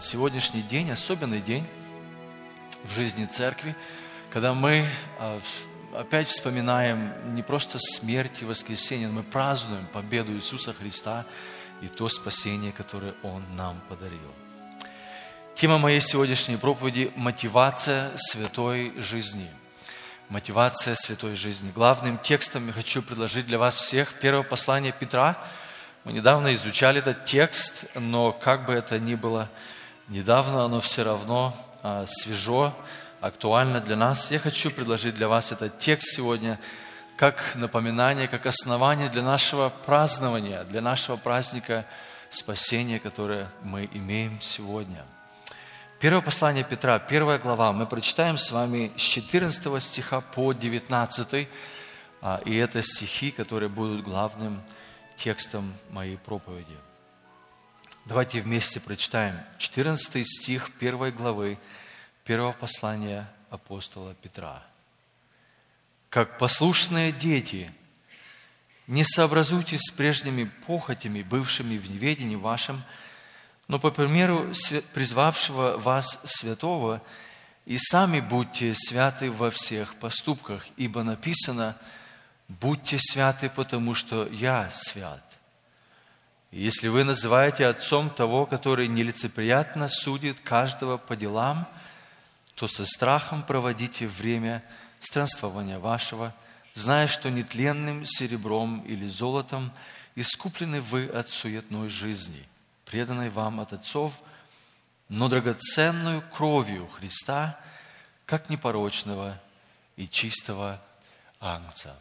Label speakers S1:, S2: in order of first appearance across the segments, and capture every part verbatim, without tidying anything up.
S1: сегодняшний день, особенный день в жизни церкви, когда мы опять вспоминаем не просто смерть и воскресение, но мы празднуем победу Иисуса Христа и то спасение, которое Он нам подарил. Тема моей сегодняшней проповеди – мотивация святой жизни. Мотивация святой жизни. Главным текстом я хочу предложить для вас всех первое послание Петра. Мы недавно изучали этот текст, но как бы это ни было недавно, оно все равно а, свежо, актуально для нас. Я хочу предложить для вас этот текст сегодня как напоминание, как основание для нашего празднования, для нашего праздника спасения, которое мы имеем сегодня. Первое послание Петра, первая глава, мы прочитаем с вами с четырнадцатого стиха по девятнадцатый, и это стихи, которые будут главным текстом моей проповеди. Давайте вместе прочитаем четырнадцатый стих первой главы первого послания апостола Петра. «Как послушные дети, не сообразуйтесь с прежними похотями, бывшими в неведении вашем, но по примеру призвавшего вас святого, и сами будьте святы во всех поступках, ибо написано: будьте святы, потому что я свят. И если вы называете отцом того, который нелицеприятно судит каждого по делам, то со страхом проводите время странствования вашего, зная, что нетленным серебром или золотом искуплены вы от суетной жизни, преданной вам от отцов, но драгоценную кровью Христа, как непорочного и чистого агнца».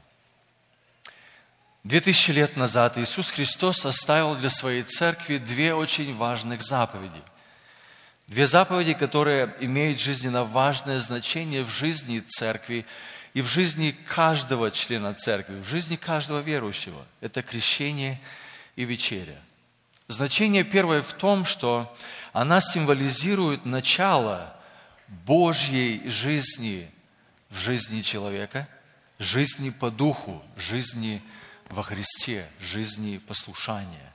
S1: Две тысячи лет назад Иисус Христос оставил для своей церкви две очень важных заповеди. Две заповеди, которые имеют жизненно важное значение в жизни церкви и в жизни каждого члена церкви, в жизни каждого верующего. Это крещение и вечеря. Значение первое в том, что она символизирует начало Божьей жизни в жизни человека, жизни по духу, жизни во Христе, жизни послушания.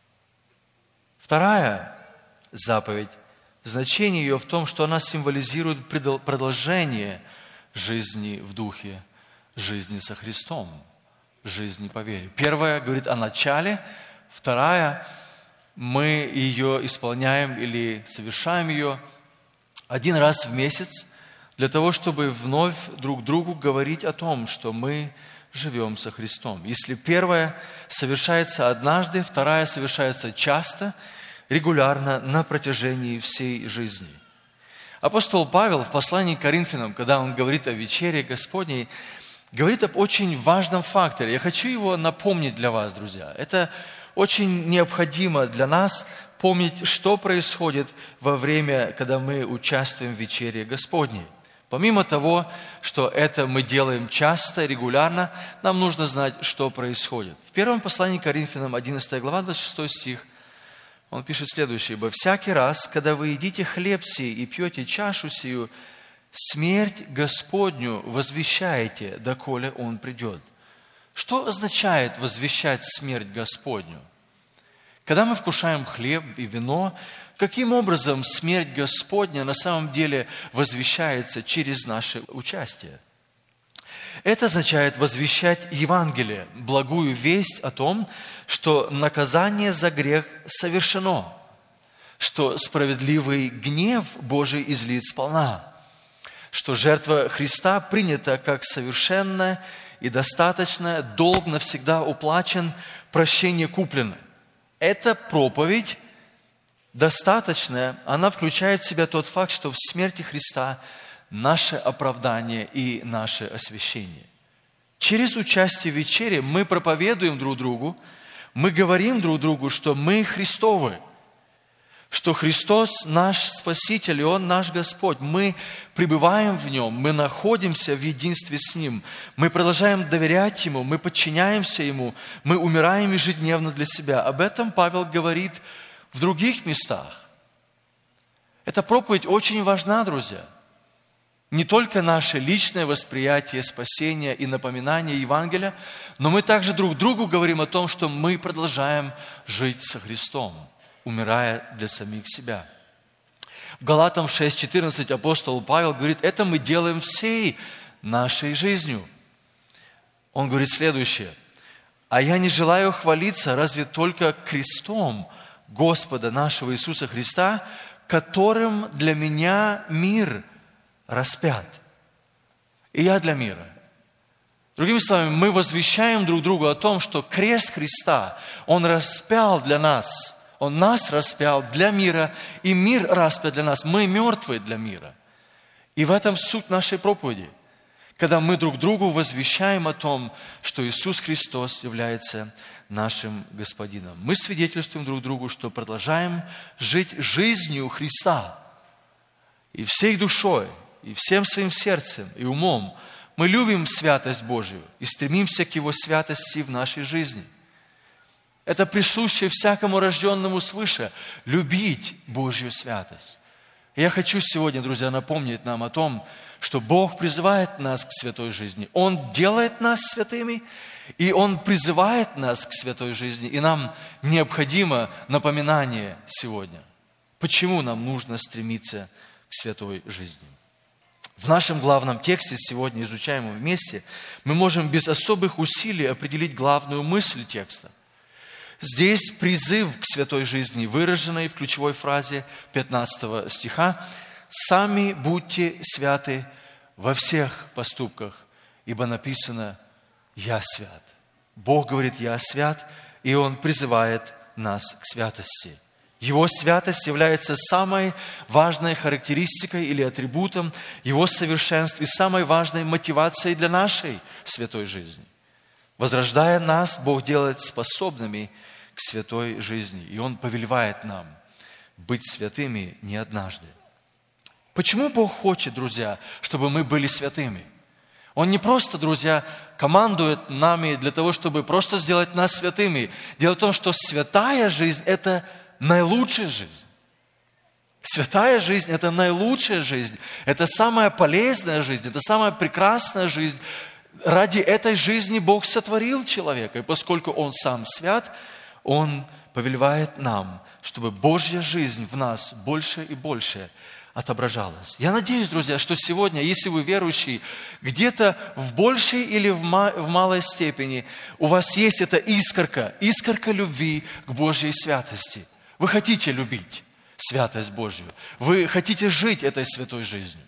S1: Вторая заповедь, значение ее в том, что она символизирует продолжение жизни в духе, жизни со Христом, жизни по вере. Первая говорит о начале, вторая – мы ее исполняем или совершаем ее один раз в месяц для того, чтобы вновь друг другу говорить о том, что мы живем со Христом. Если первая совершается однажды, вторая совершается часто, регулярно на протяжении всей жизни. Апостол Павел в послании к Коринфянам, когда он говорит о вечере Господней, говорит об очень важном факторе. Я хочу его напомнить для вас, друзья. Это очень необходимо для нас помнить, что происходит во время, когда мы участвуем в вечере Господней. Помимо того, что это мы делаем часто, регулярно, нам нужно знать, что происходит. В первом послании к Коринфянам, одиннадцатая глава, двадцать шестой стих, он пишет следующее: «Ибо всякий раз, когда вы едите хлеб сей и пьете чашу сию, смерть Господню возвещаете, доколе Он придет». Что означает возвещать смерть Господню? Когда мы вкушаем хлеб и вино, каким образом смерть Господня на самом деле возвещается через наше участие? Это означает возвещать Евангелие, благую весть о том, что наказание за грех совершено, что справедливый гнев Божий излит сполна, что жертва Христа принята как совершенная и достаточная, долг навсегда уплачен, прощение куплено. Эта проповедь достаточная, она включает в себя тот факт, что в смерти Христа наше оправдание и наше освящение. Через участие в вечере мы проповедуем друг другу, мы говорим друг другу, что мы Христовы, что Христос наш Спаситель, и Он наш Господь. Мы пребываем в Нем, мы находимся в единстве с Ним, мы продолжаем доверять Ему, мы подчиняемся Ему, мы умираем ежедневно для себя. Об этом Павел говорит в других местах. Эта проповедь очень важна, друзья. Не только наше личное восприятие спасения и напоминание Евангелия, но мы также друг другу говорим о том, что мы продолжаем жить со Христом, умирая для самих себя. В Галатам шесть четырнадцать апостол Павел говорит, это мы делаем всей нашей жизнью. Он говорит следующее. А я не желаю хвалиться разве только крестом Господа нашего Иисуса Христа, которым для меня мир распят. И я для мира. Другими словами, мы возвещаем друг другу о том, что крест Христа, Он распял для нас. Он нас распял для мира, и мир распят для нас. Мы мертвые для мира. И в этом суть нашей проповеди. Когда мы друг другу возвещаем о том, что Иисус Христос является нашим Господином. Мы свидетельствуем друг другу, что продолжаем жить жизнью Христа. И всей душой, и всем своим сердцем, и умом мы любим святость Божию и стремимся к Его святости в нашей жизни. Это присуще всякому рожденному свыше – любить Божью святость. И я хочу сегодня, друзья, напомнить нам о том, что Бог призывает нас к святой жизни. Он делает нас святыми, и Он призывает нас к святой жизни. И нам необходимо напоминание сегодня, почему нам нужно стремиться к святой жизни. В нашем главном тексте, сегодня изучаемом вместе, мы можем без особых усилий определить главную мысль текста. Здесь призыв к святой жизни, выраженный в ключевой фразе пятнадцатого стиха: «Сами будьте святы во всех поступках, ибо написано: Я свят». Бог говорит: «Я свят», и Он призывает нас к святости. Его святость является самой важной характеристикой или атрибутом Его совершенства и самой важной мотивацией для нашей святой жизни. Возрождая нас, Бог делает способными к святой жизни, и Он повелевает нам быть святыми не однажды. Почему Бог хочет, друзья, чтобы мы были святыми? Он не просто, друзья, командует нами для того, чтобы просто сделать нас святыми. Дело в том, что святая жизнь – это наилучшая жизнь. Святая жизнь – это наилучшая жизнь. Это самая полезная жизнь, это самая прекрасная жизнь. Ради этой жизни Бог сотворил человека. И поскольку Он сам свят, Он повелевает нам, чтобы Божья жизнь в нас больше и больше отображалась. Я надеюсь, друзья, что сегодня, если вы верующий, где-то в большей или в малой степени у вас есть эта искорка, искорка любви к Божьей святости. Вы хотите любить святость Божью. Вы хотите жить этой святой жизнью.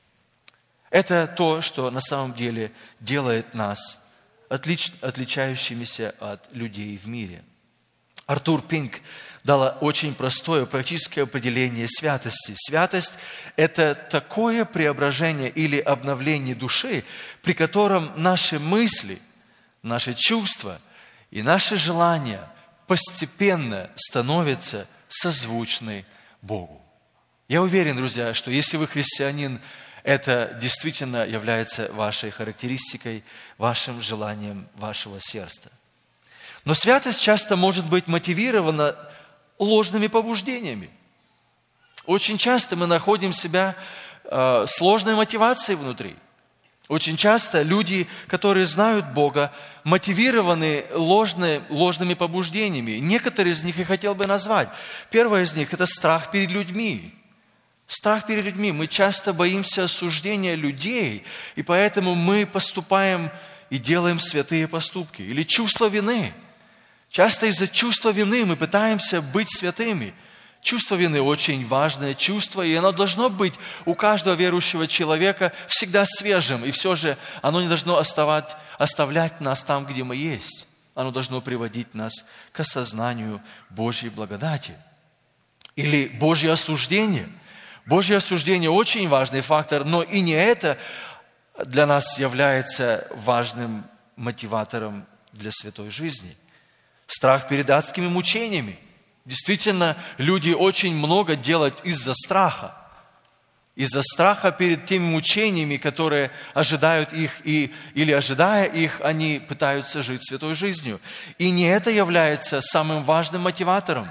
S1: Это то, что на самом деле делает нас отлич, отличающимися от людей в мире. Артур Пинк дал очень простое практическое определение святости. Святость – это такое преображение или обновление души, при котором наши мысли, наши чувства и наши желания постепенно становятся созвучны Богу. Я уверен, друзья, что если вы христианин, это действительно является вашей характеристикой, вашим желанием вашего сердца. Но святость часто может быть мотивирована ложными побуждениями. Очень часто мы находим себя э, сложной мотивацией внутри. Очень часто люди, которые знают Бога, мотивированы ложные, ложными побуждениями. Некоторые из них я хотел бы назвать. Первое из них – это страх перед людьми. Страх перед людьми. Мы часто боимся осуждения людей, и поэтому мы поступаем и делаем святые поступки. Или чувство вины. Часто из-за чувства вины мы пытаемся быть святыми. Чувство вины очень важное чувство, и оно должно быть у каждого верующего человека всегда свежим. И все же оно не должно оставать, оставлять нас там, где мы есть. Оно должно приводить нас к осознанию Божьей благодати. Или Божье осуждение. Божье осуждение очень важный фактор, но и не это для нас является важным мотиватором для святой жизни. Страх перед адскими мучениями. Действительно, люди очень много делают из-за страха. Из-за страха перед теми мучениями, которые ожидают их, и, или ожидая их, они пытаются жить святой жизнью. И не это является самым важным мотиватором.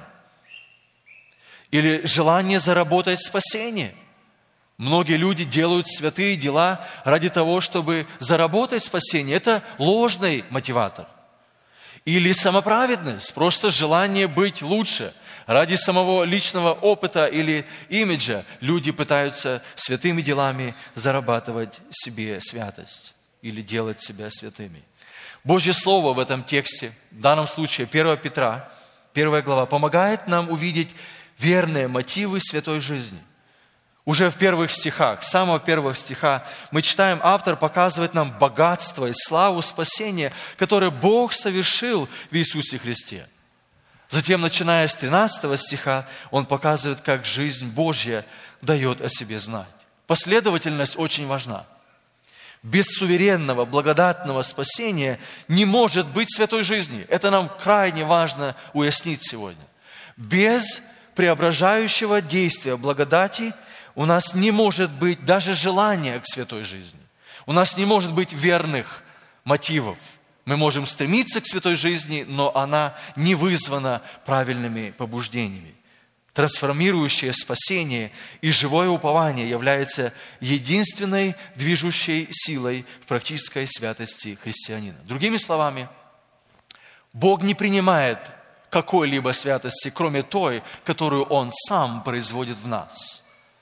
S1: Или желание заработать спасение. Многие люди делают святые дела ради того, чтобы заработать спасение. Это ложный мотиватор. Или самоправедность, просто желание быть лучше. Ради самого личного опыта или имиджа люди пытаются святыми делами зарабатывать себе святость или делать себя святыми. Божье Слово в этом тексте, в данном случае первое Петра, первая глава, помогает нам увидеть верные мотивы святой жизни. Уже в первых стихах, с самого первых стиха мы читаем, автор показывает нам богатство и славу спасения, которое Бог совершил в Иисусе Христе. Затем, начиная с тринадцатого стиха, он показывает, как жизнь Божья дает о себе знать. Последовательность очень важна. Без суверенного, благодатного спасения не может быть святой жизни. Это нам крайне важно уяснить сегодня. Без преображающего действия благодати у нас не может быть даже желания к святой жизни. У нас не может быть верных мотивов. Мы можем стремиться к святой жизни, но она не вызвана правильными побуждениями. Трансформирующее спасение и живое упование является единственной движущей силой в практической святости христианина. Другими словами, Бог не принимает какой-либо святости, кроме той, которую Он сам производит в нас.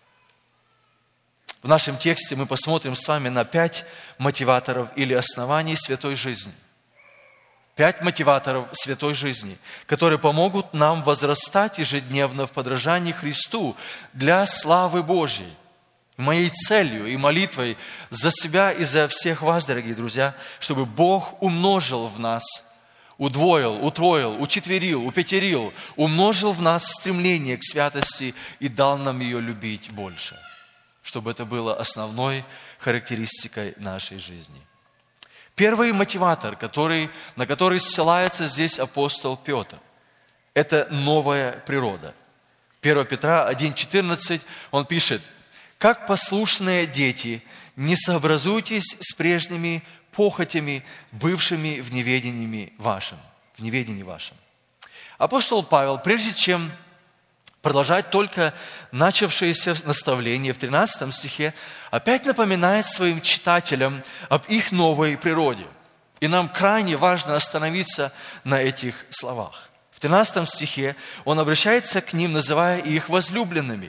S1: В нашем тексте мы посмотрим с вами на пять мотиваторов или оснований святой жизни. Пять мотиваторов святой жизни, которые помогут нам возрастать ежедневно в подражании Христу для славы Божьей. Моей целью и молитвой за себя и за всех вас, дорогие друзья, чтобы Бог умножил в нас, удвоил, утроил, учетверил, упятерил, умножил в нас стремление к святости и дал нам ее любить больше, чтобы это было основной характеристикой нашей жизни. Первый мотиватор, который, на который ссылается здесь апостол Петр, это новая природа. первое Петра один четырнадцать он пишет: «Как послушные дети, не сообразуйтесь с прежними похотями, бывшими в неведении вашем». В неведении вашем. Апостол Павел, прежде чем продолжать только начавшееся наставление в тринадцатом стихе, опять напоминает своим читателям об их новой природе. И нам крайне важно остановиться на этих словах. В тринадцатом стихе он обращается к ним, называя их возлюбленными.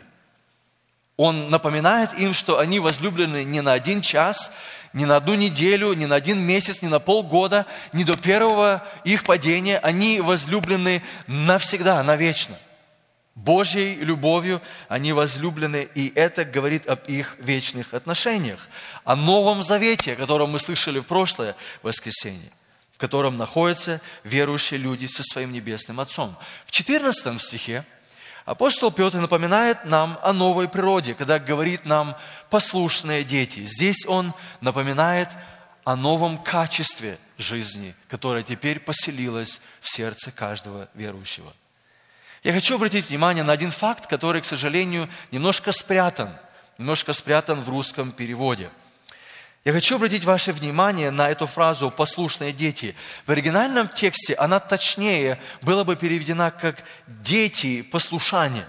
S1: Он напоминает им, что они возлюблены не на один час, не на одну неделю, не на один месяц, не на полгода, не до первого их падения. Они возлюблены навсегда, навечно. Божьей любовью они возлюблены, и это говорит об их вечных отношениях, о Новом Завете, о котором мы слышали в прошлое воскресенье, в котором находятся верующие люди со своим Небесным Отцом. В четырнадцатом стихе апостол Петр напоминает нам о новой природе, когда говорит нам «послушные дети». Здесь он напоминает о новом качестве жизни, которое теперь поселилось в сердце каждого верующего. Я хочу обратить внимание на один факт, который, к сожалению, немножко спрятан, немножко спрятан в русском переводе. Я хочу обратить ваше внимание на эту фразу «послушные дети». В оригинальном тексте она точнее была бы переведена как «дети послушания».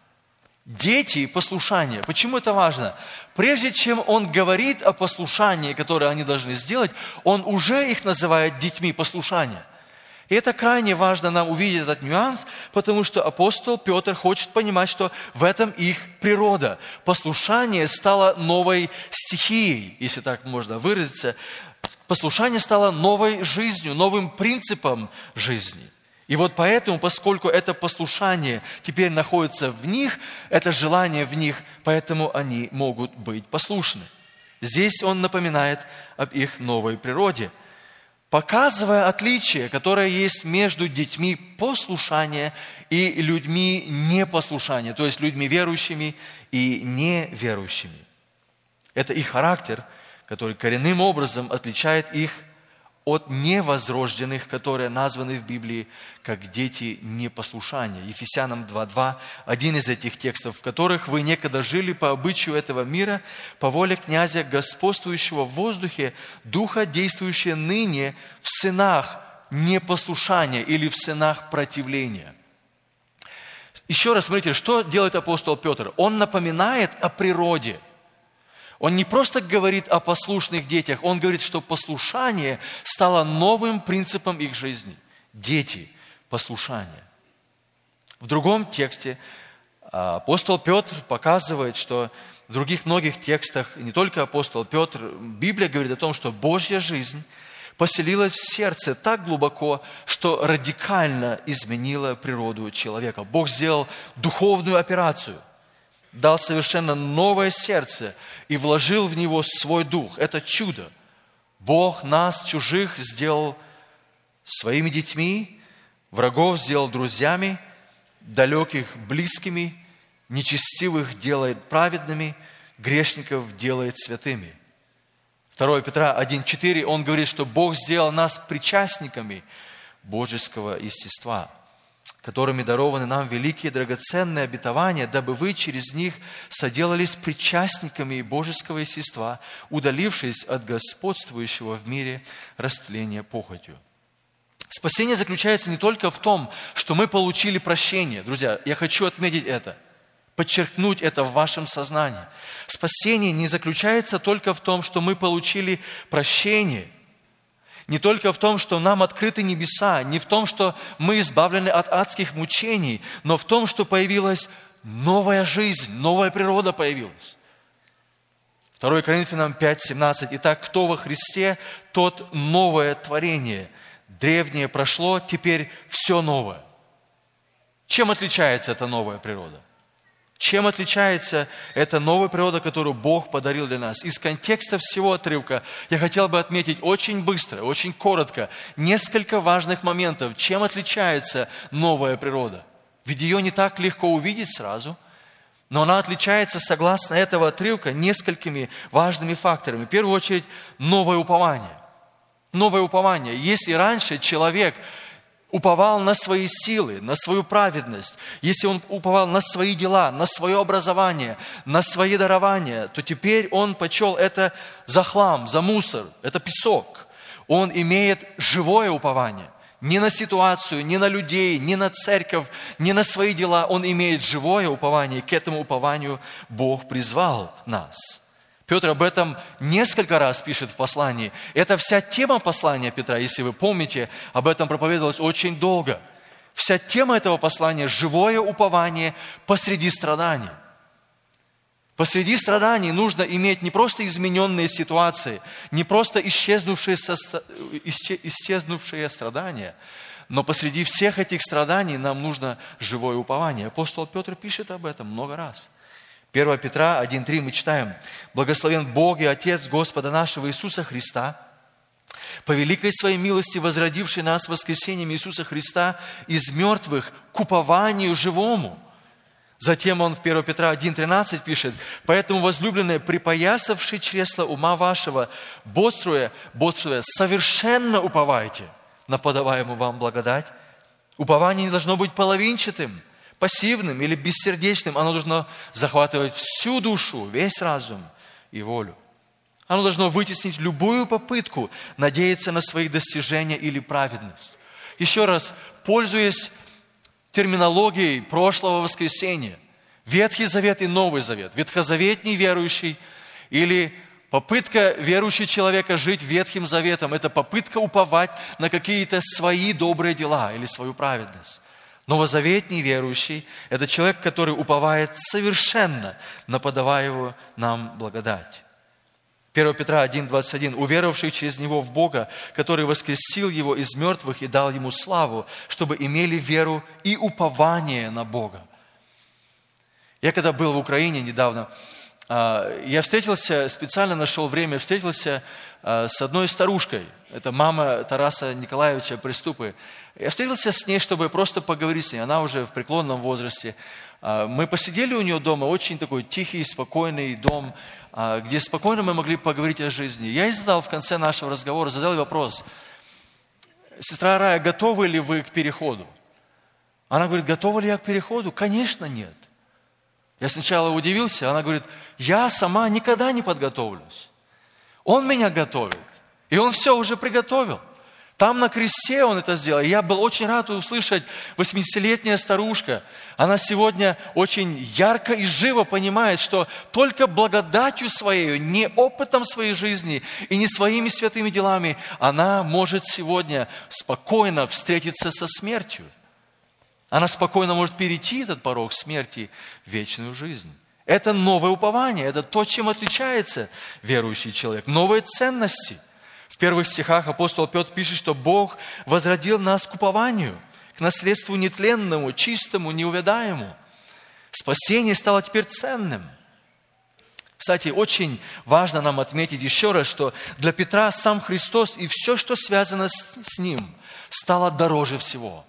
S1: Дети послушания. Почему это важно? Прежде чем он говорит о послушании, которое они должны сделать, он уже их называет детьми послушания. И это крайне важно нам увидеть этот нюанс, потому что апостол Петр хочет понимать, что в этом их природа. Послушание стало новой стихией, если так можно выразиться. Послушание стало новой жизнью, новым принципом жизни. И вот поэтому, поскольку это послушание теперь находится в них, это желание в них, поэтому они могут быть послушны. Здесь он напоминает об их новой природе, показывая отличие, которое есть между детьми послушания и людьми непослушания, то есть людьми верующими и неверующими. Это их характер, который коренным образом отличает их от невозрожденных, которые названы в Библии как дети непослушания. Ефесянам два два, один из этих текстов, в которых вы некогда жили по обычаю этого мира, по воле князя, господствующего в воздухе, духа, действующего ныне в сынах непослушания или в сынах противления. Еще раз смотрите, что делает апостол Петр. Он напоминает о природе. Он не просто говорит о послушных детях, он говорит, что послушание стало новым принципом их жизни. дети послушания. В другом тексте апостол Петр показывает, что в других многих текстах, и не только апостол Петр, Библия говорит о том, что Божья жизнь поселилась в сердце так глубоко, что радикально изменила природу человека. Бог сделал духовную операцию, дал совершенно новое сердце и вложил в него свой дух. Это чудо. Бог нас, чужих, сделал своими детьми, врагов сделал друзьями, далеких близкими, нечестивых делает праведными, грешников делает святыми. второе Петра один четыре, он говорит, что Бог сделал нас причастниками божеского естества, которыми дарованы нам великие драгоценные обетования, дабы вы через них соделались причастниками божеского естества, удалившись от господствующего в мире растления похотью. Спасение заключается не только в том, что мы получили прощение. Друзья, я хочу отметить это, подчеркнуть это в вашем сознании. Спасение не заключается только в том, что мы получили прощение, не только в том, что нам открыты небеса, не в том, что мы избавлены от адских мучений, но в том, что появилась новая жизнь, новая природа появилась. второе Коринфянам пять семнадцать. Итак, кто во Христе, тот новое творение. Древнее прошло, теперь все новое. Чем отличается эта новая природа? Чем отличается эта новая природа, которую Бог подарил для нас? Из контекста всего отрывка я хотел бы отметить очень быстро, очень коротко несколько важных моментов. Чем отличается новая природа? Ведь ее не так легко увидеть сразу, но она отличается, согласно этого отрывка, несколькими важными факторами. В первую очередь, новое упование. Новое упование. Если раньше человек уповал на свои силы, на свою праведность, если он уповал на свои дела, на свое образование, на свои дарования, то теперь он почел это за хлам, за мусор, это песок. Он имеет живое упование. Не на ситуацию, не на людей, не на церковь, не на свои дела. Он имеет живое упование, и к этому упованию Бог призвал нас. Петр об этом несколько раз пишет в послании. Это вся тема послания Петра, если вы помните, об этом проповедовалось очень долго. Вся тема этого послания – живое упование посреди страданий. Посреди страданий нужно иметь не просто измененные ситуации, не просто исчезнувшие, со, исчезнувшие страдания, но посреди всех этих страданий нам нужно живое упование. Апостол Петр пишет об этом много раз. первое Петра один три мы читаем: «Благословен Бог и Отец Господа нашего Иисуса Христа, по великой своей милости возродивший нас воскресением Иисуса Христа из мертвых к упованию живому». Затем он в первое Петра один тринадцать пишет: «Поэтому, возлюбленные, припоясавши чресла ума вашего, бодствуя, бодствуя, совершенно уповайте на подаваемую вам благодать». Упование не должно быть половинчатым, пассивным или бессердечным. Оно должно захватывать всю душу, весь разум и волю. Оно должно вытеснить любую попытку надеяться на свои достижения или праведность. Еще раз, пользуясь терминологией прошлого воскресения, Ветхий Завет и Новый Завет, ветхозаветний верующий или попытка верующего человека жить Ветхим Заветом, это попытка уповать на какие-то свои добрые дела или свою праведность. Новозаветний верующий – это человек, который уповает совершенно на подаваемую нам благодать. первое Петра один двадцать один. «Уверовавший через Него в Бога, который воскресил Его из мертвых и дал Ему славу, чтобы имели веру и упование на Бога». Я когда был в Украине недавно, я встретился, специально нашел время, встретился с одной старушкой. Это мама Тараса Николаевича Приступы. Я встретился с ней, чтобы просто поговорить с ней. Она уже в преклонном возрасте. Мы посидели у нее дома, очень такой тихий, спокойный дом, где спокойно мы могли поговорить о жизни. Я ей задал в конце нашего разговора, задал ей вопрос: «Сестра Рая, готовы ли вы к переходу?» Она говорит: «Готова ли я к переходу?» «Конечно, нет». Я сначала удивился, она говорит: «Я сама никогда не подготовлюсь. Он меня готовит, и он все уже приготовил. Там на кресте Он это сделал. И я был очень рад услышать, восьмидесятилетняя старушка, она сегодня очень ярко и живо понимает, что только благодатью Своей, не опытом своей жизни и не своими святыми делами, она может сегодня спокойно встретиться со смертью. Она спокойно может перейти этот порог смерти в вечную жизнь. Это новое упование, это то, чем отличается верующий человек. Новые ценности. В первых стихах апостол Петр пишет, что Бог возродил нас к упованию, к наследству нетленному, чистому, неувядаемому. Спасение стало теперь ценным. Кстати, очень важно нам отметить еще раз, что для Петра сам Христос и все, что связано с, с Ним, стало дороже всего.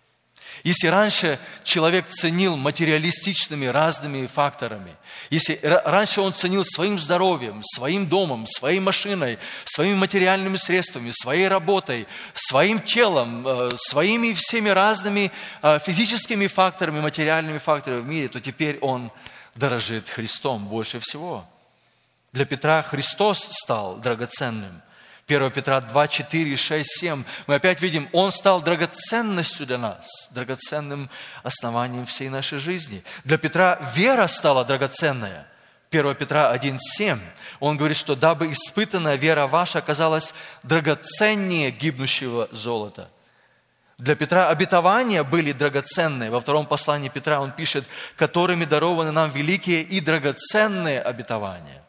S1: Если раньше человек ценил материалистичными разными факторами, если раньше он ценил своим здоровьем, своим домом, своей машиной, своими материальными средствами, своей работой, своим телом, своими всеми разными физическими факторами, материальными факторами в мире, то теперь он дорожит Христом больше всего. Для Петра Христос стал драгоценным. первое Петра два, четыре, шесть, семь. Мы опять видим, Он стал драгоценностью для нас, драгоценным основанием всей нашей жизни. Для Петра вера стала драгоценная. первое Петра один, семь. Он говорит, что дабы испытанная вера ваша оказалась драгоценнее гибнущего золота. Для Петра обетования были драгоценные. Во втором послании Петра он пишет, которыми дарованы нам великие и драгоценные обетования.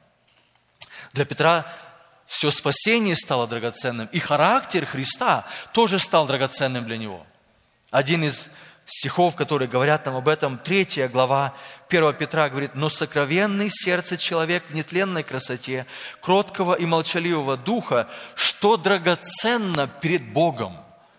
S1: Для Петра все спасение стало драгоценным, и характер Христа тоже стал драгоценным для него. Один из стихов, которые говорят нам об этом, третья глава первое Петра говорит, «Но сокровенный сердце человек в нетленной красоте, кроткого и молчаливого духа, что драгоценно перед Богом».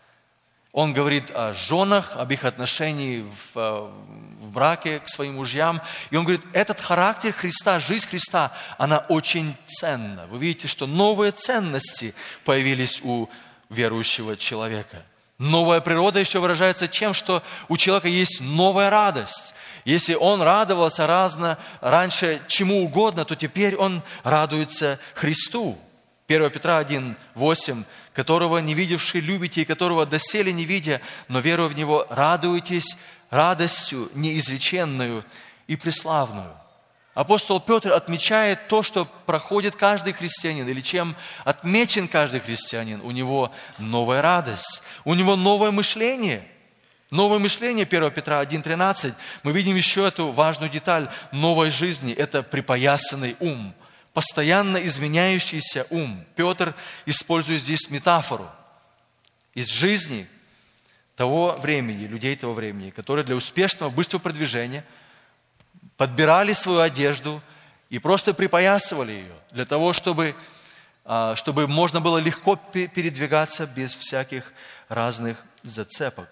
S1: Он говорит о женах, об их отношении в, в браке к своим мужьям. И он говорит, этот характер Христа, жизнь Христа, она очень ценна. Вы видите, что новые ценности появились у верующего человека. Новая природа еще выражается тем, что у человека есть новая радость. Если он радовался разно, раньше чему угодно, то теперь он радуется Христу. первое Петра один, восемь. «Которого не видевшие любите, и которого доселе не видя, но веруя в Него, радуетесь радостью неизреченную и преславную». Апостол Петр отмечает то, что проходит каждый христианин, или чем отмечен каждый христианин. У него новая радость, у него новое мышление. Новое мышление, первое Петра один, тринадцать. Мы видим еще эту важную деталь новой жизни. Это припоясанный ум. Постоянно изменяющийся ум. Петр использует здесь метафору из жизни того времени, людей того времени, которые для успешного, быстрого продвижения подбирали свою одежду и просто припоясывали ее для того, чтобы, чтобы можно было легко передвигаться без всяких разных зацепок.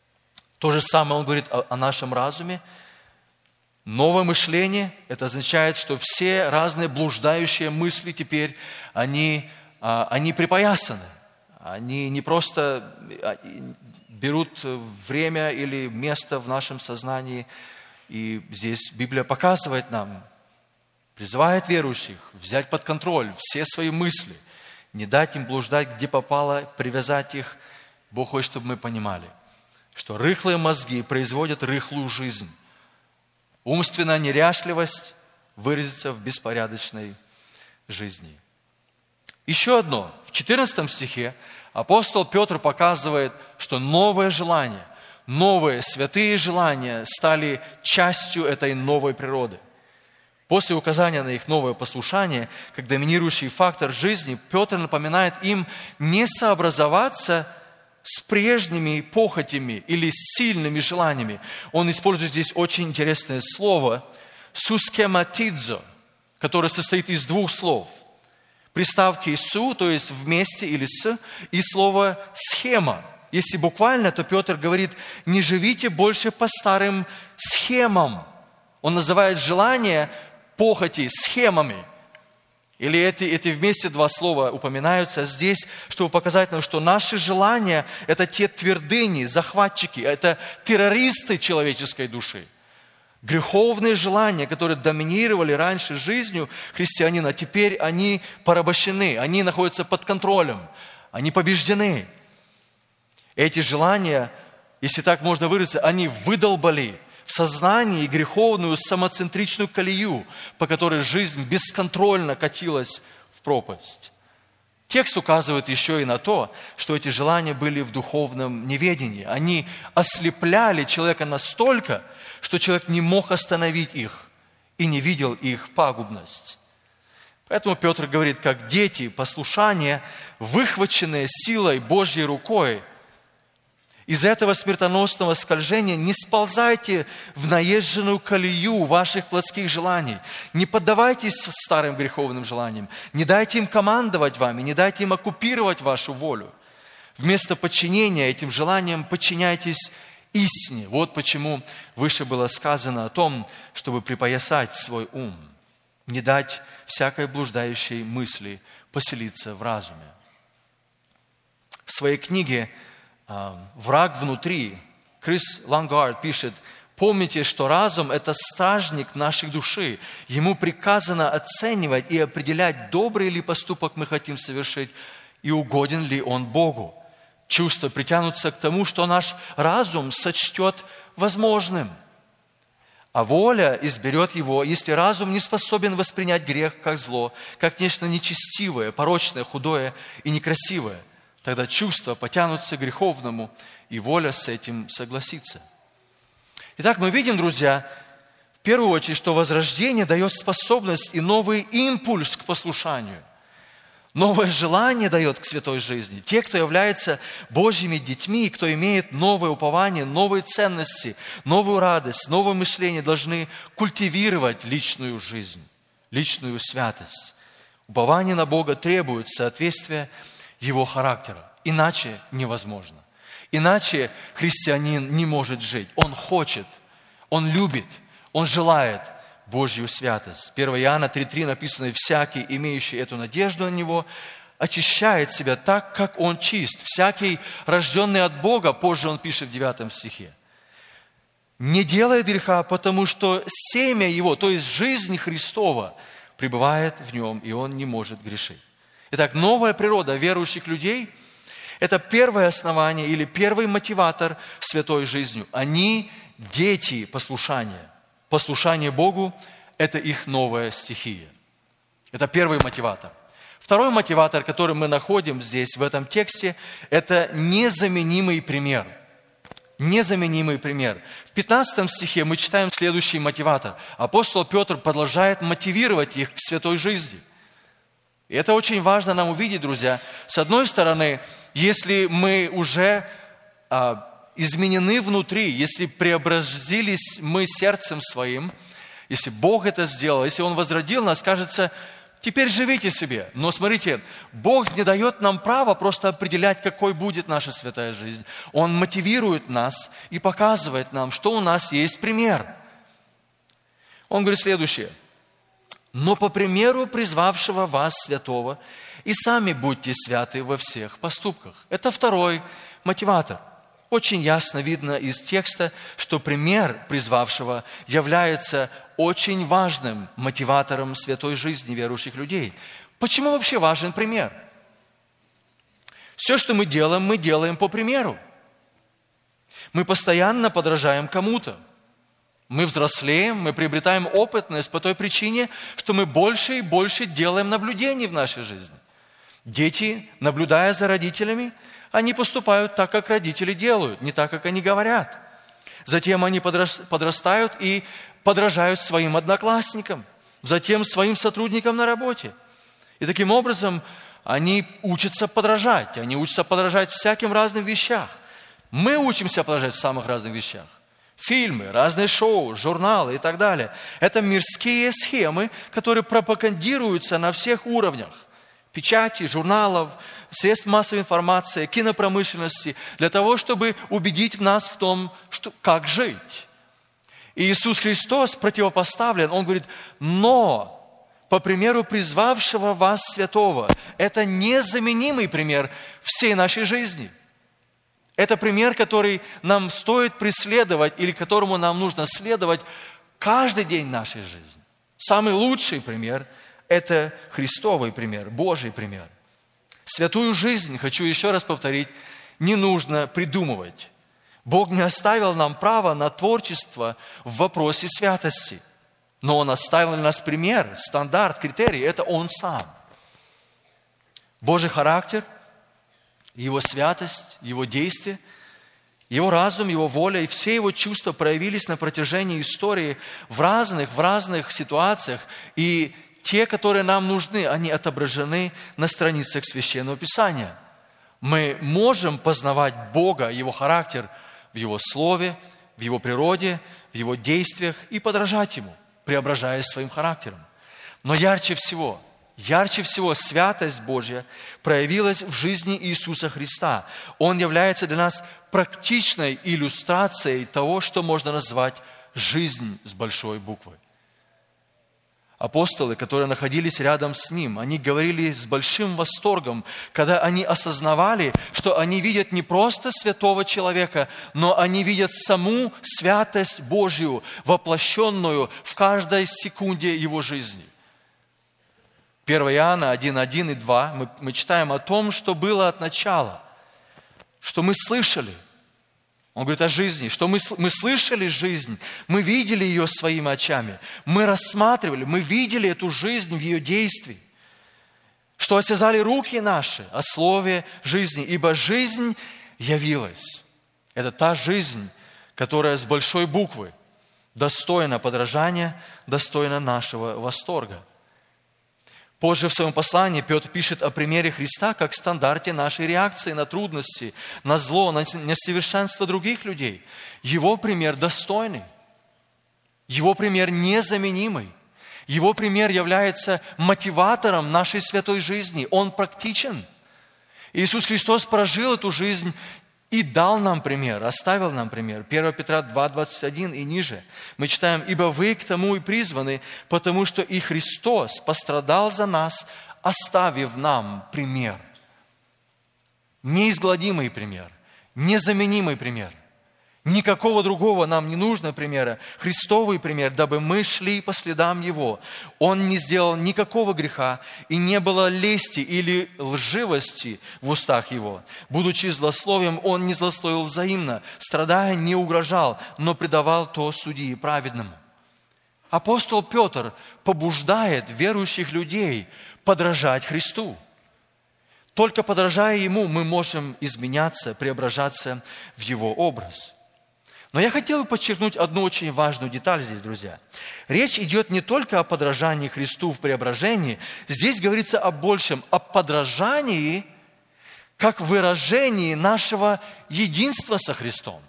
S1: То же самое он говорит о, о нашем разуме. Новое мышление, это означает, что все разные блуждающие мысли теперь, они, они припоясаны. Они не просто берут время или место в нашем сознании. И здесь Библия показывает нам, призывает верующих взять под контроль все свои мысли, не дать им блуждать, где попало, привязать их. Бог хочет, чтобы мы понимали, что рыхлые мозги производят рыхлую жизнь. Умственная неряшливость выразится в беспорядочной жизни. Еще одно. В четырнадцатом стихе апостол Петр показывает, что новое желание, новые святые желания стали частью этой новой природы. После указания на их новое послушание, как доминирующий фактор жизни, Петр напоминает им не сообразоваться с прежними похотями или сильными желаниями. Он использует здесь очень интересное слово «сускематидзо», которое состоит из двух слов. Приставки «су», то есть вместе или «с», и слово «схема». Если буквально, то Петр говорит, не живите больше по старым схемам. Он называет желания, похоти схемами. Или эти, эти вместе два слова упоминаются здесь, чтобы показать нам, что наши желания – это те твердыни, захватчики, это террористы человеческой души. Греховные желания, которые доминировали раньше жизнью христианина, теперь они порабощены, они находятся под контролем, они побеждены. Эти желания, если так можно выразиться, они выдолбали в сознании греховную самоцентричную колею, по которой жизнь бесконтрольно катилась в пропасть. Текст указывает еще и на то, что эти желания были в духовном неведении. Они ослепляли человека настолько, что человек не мог остановить их и не видел их пагубность. Поэтому Петр говорит, как дети, послушание, выхваченное силой Божьей рукой, из этого смертоносного скольжения не сползайте в наезженную колею ваших плотских желаний. Не поддавайтесь старым греховным желаниям. Не дайте им командовать вами, не дайте им оккупировать вашу волю. Вместо подчинения этим желаниям подчиняйтесь истине. Вот почему выше было сказано о том, чтобы припоясать свой ум, не дать всякой блуждающей мысли поселиться в разуме. В своей книге «Враг внутри» Крис Лангард пишет: «Помните, что разум – это стражник нашей души. Ему приказано оценивать и определять, добрый ли поступок мы хотим совершить и угоден ли он Богу. Чувства притянутся к тому, что наш разум сочтет возможным, а воля изберет его, если разум не способен воспринять грех как зло, как нечто нечестивое, порочное, худое и некрасивое. Тогда чувства потянутся к греховному, и воля с этим согласится». Итак, мы видим, друзья, в первую очередь, что возрождение дает способность и новый импульс к послушанию. Новое желание дает к святой жизни. Те, кто является Божьими детьми, кто имеет новое упование, новые ценности, новую радость, новое мышление, должны культивировать личную жизнь, личную святость. Упование на Бога требует соответствия Его характера. Иначе невозможно. Иначе христианин не может жить. Он хочет, он любит, он желает Божью святость. первое Иоанна три три написано: «Всякий, имеющий эту надежду на Него, очищает себя так, как Он чист. Всякий, рожденный от Бога», позже он пишет в девятом стихе, «не делает греха, потому что семя Его, то есть жизнь Христова, пребывает в нем, и он не может грешить». Итак, новая природа верующих людей – это первое основание или первый мотиватор святой жизнью. Они дети послушания. Послушание Богу – это их новая стихия. Это первый мотиватор. Второй мотиватор, который мы находим здесь, в этом тексте, это незаменимый пример. Незаменимый пример. В пятнадцатом стихе мы читаем следующий мотиватор. Апостол Петр продолжает мотивировать их к святой жизни. И это очень важно нам увидеть, друзья. С одной стороны, если мы уже а, изменены внутри, если преобразились мы сердцем своим, если Бог это сделал, если Он возродил нас, кажется, теперь живите себе. Но смотрите, Бог не дает нам права просто определять, какой будет наша святая жизнь. Он мотивирует нас и показывает нам, что у нас есть пример. Он говорит следующее: «Но по примеру призвавшего вас святого, и сами будьте святы во всех поступках». Это второй мотиватор. Очень ясно видно из текста, что пример призвавшего является очень важным мотиватором святой жизни верующих людей. Почему вообще важен пример? Все, что мы делаем, мы делаем по примеру. Мы постоянно подражаем кому-то. Мы взрослеем, мы приобретаем опытность по той причине, что мы больше и больше делаем наблюдений в нашей жизни. Дети, наблюдая за родителями, они поступают так, как родители делают, не так, как они говорят. Затем они подрастают и подражают своим одноклассникам, затем своим сотрудникам на работе. И таким образом они учатся подражать, они учатся подражать всяким разным вещам. Мы учимся подражать в самых разных вещах. Фильмы, разные шоу, журналы и так далее. Это мирские схемы, которые пропагандируются на всех уровнях. Печати, журналов, средств массовой информации, кинопромышленности, для того, чтобы убедить нас в том, что, как жить. И Иисус Христос противопоставлен. Он говорит: «Но, по примеру призвавшего вас святого». Это незаменимый пример всей нашей жизни. Это пример, который нам стоит преследовать или которому нам нужно следовать каждый день нашей жизни. Самый лучший пример – это Христовый пример, Божий пример. Святую жизнь, хочу еще раз повторить, не нужно придумывать. Бог не оставил нам права на творчество в вопросе святости. Но Он оставил для нас пример, стандарт, критерий. Это Он Сам. Божий характер, Его святость, Его действия, Его разум, Его воля и все Его чувства проявились на протяжении истории в разных, в разных ситуациях. И те, которые нам нужны, они отображены на страницах Священного Писания. Мы можем познавать Бога, Его характер в Его Слове, в Его природе, в Его действиях и подражать Ему, преображаясь своим характером. Но ярче всего, ярче всего святость Божья проявилась в жизни Иисуса Христа. Он является для нас практичной иллюстрацией того, что можно назвать жизнь с большой буквы. Апостолы, которые находились рядом с Ним, они говорили с большим восторгом, когда они осознавали, что они видят не просто святого человека, но они видят саму святость Божью, воплощенную в каждой секунде его жизни. первое Иоанна один, один и два мы, мы читаем о том, что было от начала, что мы слышали. Он говорит о жизни, что мы, мы слышали жизнь, мы видели ее своими очами, мы рассматривали, мы видели эту жизнь в ее действии, что осязали руки наши о слове жизни, ибо жизнь явилась. Это та жизнь, которая с большой буквы достойна подражания, достойна нашего восторга. Позже в своем послании Петр пишет о примере Христа как стандарте нашей реакции на трудности, на зло, на несовершенство других людей. Его пример достойный. Его пример незаменимый. Его пример является мотиватором нашей святой жизни. Он практичен. Иисус Христос прожил эту жизнь и дал нам пример, оставил нам пример. первое Петра два, двадцать один и ниже. Мы читаем: «Ибо вы к тому и призваны, потому что и Христос пострадал за нас, оставив нам пример». Неизгладимый пример, незаменимый пример. Никакого другого нам не нужно примера. Христовый пример, дабы мы шли по следам Его. Он не сделал никакого греха, и не было лести или лживости в устах Его. Будучи злословием, Он не злословил взаимно, страдая, не угрожал, но предавал то судьи праведному. Апостол Петр побуждает верующих людей подражать Христу. Только подражая Ему, мы можем изменяться, преображаться в Его образ. Но я хотел бы подчеркнуть одну очень важную деталь здесь, друзья. Речь идет не только о подражании Христу в преображении. Здесь говорится о большем, о подражании как выражении нашего единства со Христом.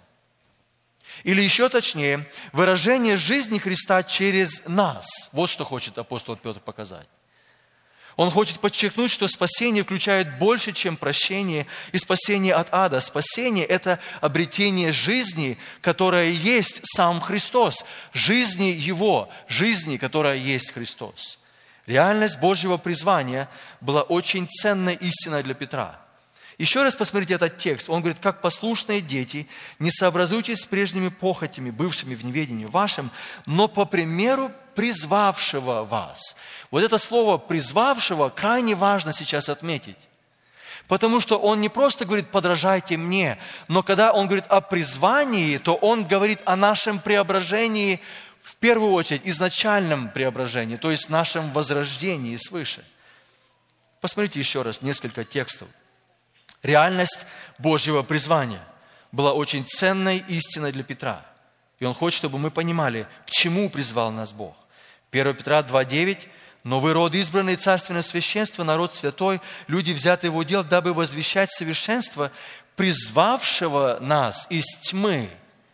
S1: Или еще точнее, выражение жизни Христа через нас. Вот что хочет апостол Петр показать. Он хочет подчеркнуть, что спасение включает больше, чем прощение и спасение от ада. Спасение – это обретение жизни, которая есть сам Христос. Жизни Его, жизни, которая есть Христос. Реальность Божьего призвания была очень ценной истиной для Петра. Еще раз посмотрите этот текст. Он говорит: «Как послушные дети, не сообразуйтесь с прежними похотями, бывшими в неведении вашем, но по примеру призвавшего вас». Вот это слово «призвавшего» крайне важно сейчас отметить. Потому что он не просто говорит «подражайте мне», но когда он говорит о призвании, то он говорит о нашем преображении, в первую очередь, изначальном преображении, то есть нашем возрождении свыше. Посмотрите еще раз несколько текстов. Реальность Божьего призвания была очень ценной истиной для Петра. И он хочет, чтобы мы понимали, к чему призвал нас Бог. первое Петра два, девять. «Но вы род избранный, царственное священство, народ святой, люди, взятые в удел, дабы возвещать совершенство, призвавшего нас из тьмы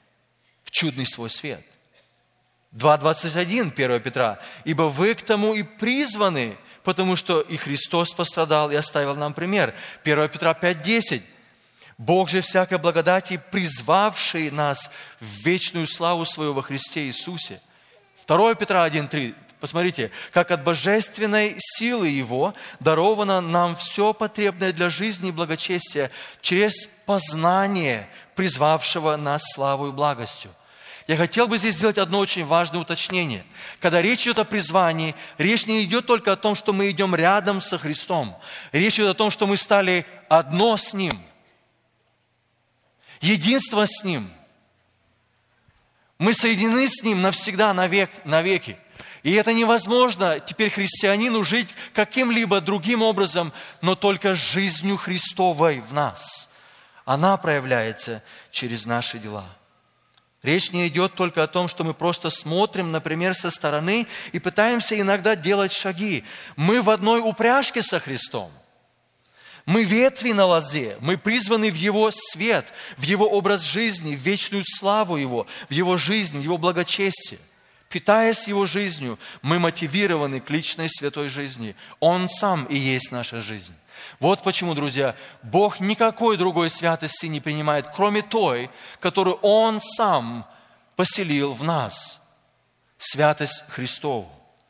S1: в чудный свой свет». два, двадцать один, первое Петра. «Ибо вы к тому и призваны, потому что и Христос пострадал и оставил нам пример». первое Петра пять, десять. «Бог же всякой благодати, призвавший нас в вечную славу свою во Христе Иисусе». второе Петра один, три. Посмотрите, как от божественной силы Его даровано нам все потребное для жизни и благочестия через познание призвавшего нас славу и благостью. Я хотел бы здесь сделать одно очень важное уточнение. Когда речь идет о призвании, речь не идет только о том, что мы идем рядом со Христом. Речь идет о том, что мы стали одно с Ним. единство с Ним. Мы соединены с Ним навсегда, навек, навеки. И это невозможно теперь христианину жить каким-либо другим образом, но только жизнью Христовой в нас. Она проявляется через наши дела. Речь не идет только о том, что мы просто смотрим, например, со стороны и пытаемся иногда делать шаги. Мы в одной упряжке со Христом. Мы ветви на лозе, мы призваны в Его свет, в Его образ жизни, в вечную славу Его, в Его жизнь, в Его благочестие. Питаясь Его жизнью, мы мотивированы к личной святой жизни. Он сам и есть наша жизнь. Вот почему, друзья, Бог никакой другой святости не принимает, кроме той, которую Он сам поселил в нас. Святость Христову.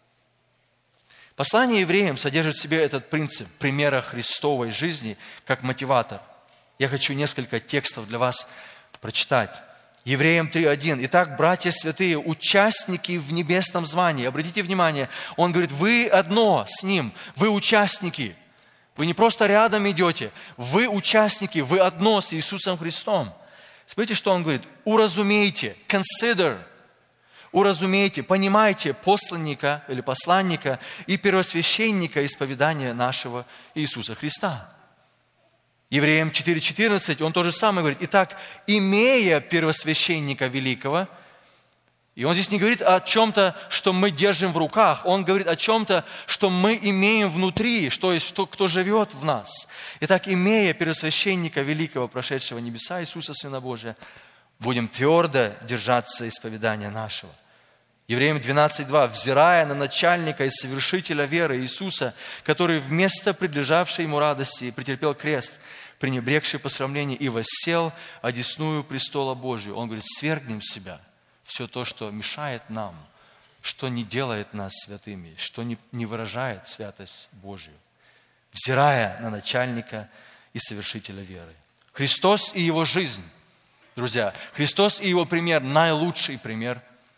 S1: Послание евреям содержит в себе этот принцип примера Христовой жизни как мотиватор. Я хочу несколько текстов для вас прочитать. Евреям три один. Итак, братья святые, участники в небесном звании. Обратите внимание, он говорит, вы одно с Ним, вы участники. Вы не просто рядом идете, вы участники, вы одно с Иисусом Христом. Смотрите, что он говорит. Уразумейте, consider, уразумейте, понимайте посланника или посланника и первосвященника исповедания нашего Иисуса Христа. Евреям четыре четырнадцать, он то же самое говорит. Итак, имея первосвященника великого, и он здесь не говорит о чем-то, что мы держим в руках, он говорит о чем-то, что мы имеем внутри, что есть, что, кто живет в нас. Итак, имея первосвященника великого, прошедшего небеса, Иисуса Сына Божия, будем твердо держаться исповедания нашего. Евреям двенадцать два. Взирая на начальника и совершителя веры Иисуса, который вместо предлежавшей ему радости претерпел крест, пренебрегший посрамление и воссел одесную престола Божию. Он говорит, свергнем в себя все то, что мешает нам, что не делает нас святыми, что не, не выражает святость Божию. Взирая на начальника и совершителя веры. Христос и Его жизнь. Друзья, Христос и Его пример, наилучший пример.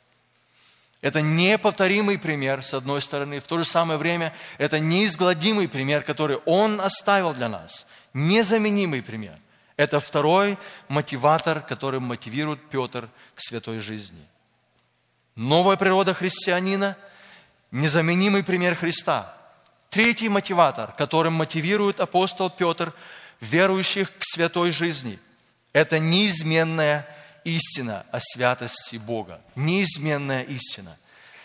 S1: Это неповторимый пример, с одной стороны. В то же самое время, это неизгладимый пример, который Он оставил для нас. Незаменимый пример. Это второй мотиватор, который мотивирует Петр к святой жизни. Новая природа христианина – незаменимый пример Христа. Третий мотиватор, которым мотивирует апостол Петр верующих к святой жизни – это неизменная истина о святости Бога. Неизменная истина.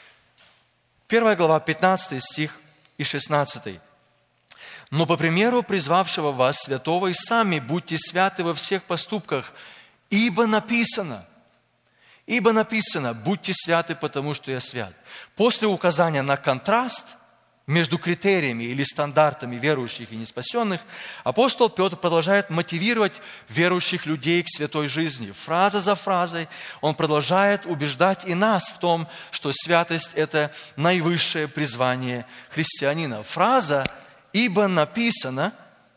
S1: Первая глава, пятнадцатый стих и шестнадцатый. «Но по примеру призвавшего вас святого и сами будьте святы во всех поступках, ибо написано». Ибо написано, будьте святы, потому что я свят. После указания на контраст между критериями или стандартами верующих и неспасенных, апостол Петр продолжает мотивировать верующих людей к святой жизни. Фраза за фразой он продолжает убеждать и нас в том, что святость – это наивысшее призвание христианина. Фраза «ибо написано»